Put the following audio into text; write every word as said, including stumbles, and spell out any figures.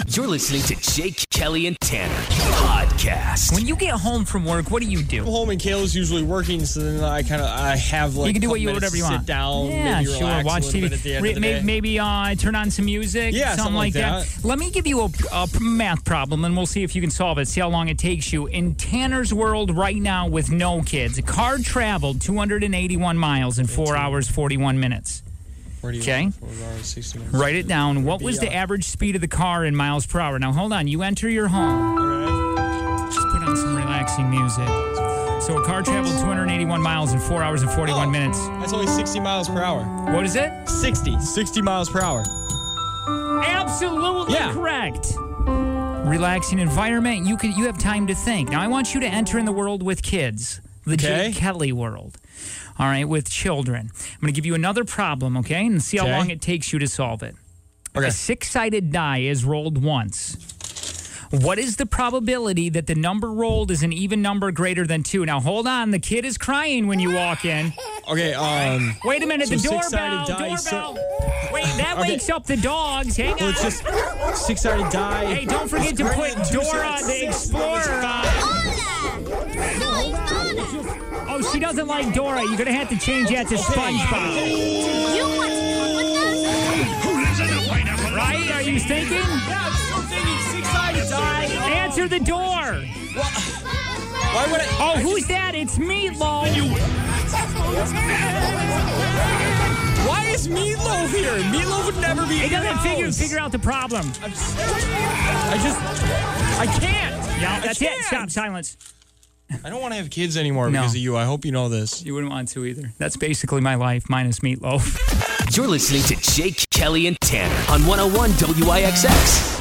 You're listening to Jake, Kelly, and Tanner podcast. When you get home from work, what do you do? I'm home and Kayla's usually working, so then I kind of I have like you can do a what you minutes whatever you to want. sit down, yeah, maybe sure. relax Watch a T V. little bit at the end Re- of the maybe day. maybe uh, turn on some music. Yeah, something, something like like that. that. Let me give you a, a math problem, and we'll see if you can solve it. See how long it takes you. In Tanner's world right now, with no kids, a car traveled two hundred eighty-one miles in four hours forty-one minutes. Okay. Write it down. What was the average speed of the car in miles per hour? Now, hold on. You enter your home. Just put on some relaxing music. So a car traveled two hundred eighty-one miles in four hours and forty-one Oh, minutes. That's only sixty miles per hour. What is it? sixty. sixty miles per hour. Absolutely Yeah. correct. Relaxing environment. You could. You have time to think. Now, I want you to enter in the world with kids. The Okay. Jake Kelly world. All right, with children. I'm going to give you another problem, okay, and see how Okay. long it takes you to solve it. Okay. A six-sided die is rolled once. What is the probability that the number rolled is an even number greater than two? Now, hold on. The kid is crying when you walk in. Okay, um... Wait a minute. So the doorbell. six-sided die, Doorbell. so- Wait, that Okay. wakes up the dogs. Hang Well, on. it's just six-sided die. Hey, don't forget to put Dora the Explorer on. Oh, she doesn't like Dora. You're going to have to change that to SpongeBob. You want to come with us? Right? Are you thinking? Yeah, I'm still thinking six-sided die. Answer the door. Why would I... Oh, who's that? It's Meatloaf. Why is Meatloaf here? Meatloaf would never be It in your doesn't figure house. figure out the problem. I just... I can't. Yeah, that's I it. can't. Stop. Silence. I don't want to have kids anymore No. because of you. I hope you know this. You wouldn't want to either. That's basically my life, minus Meatloaf. You're listening to Jake, Kelly, and Tanner on one oh one W I X X.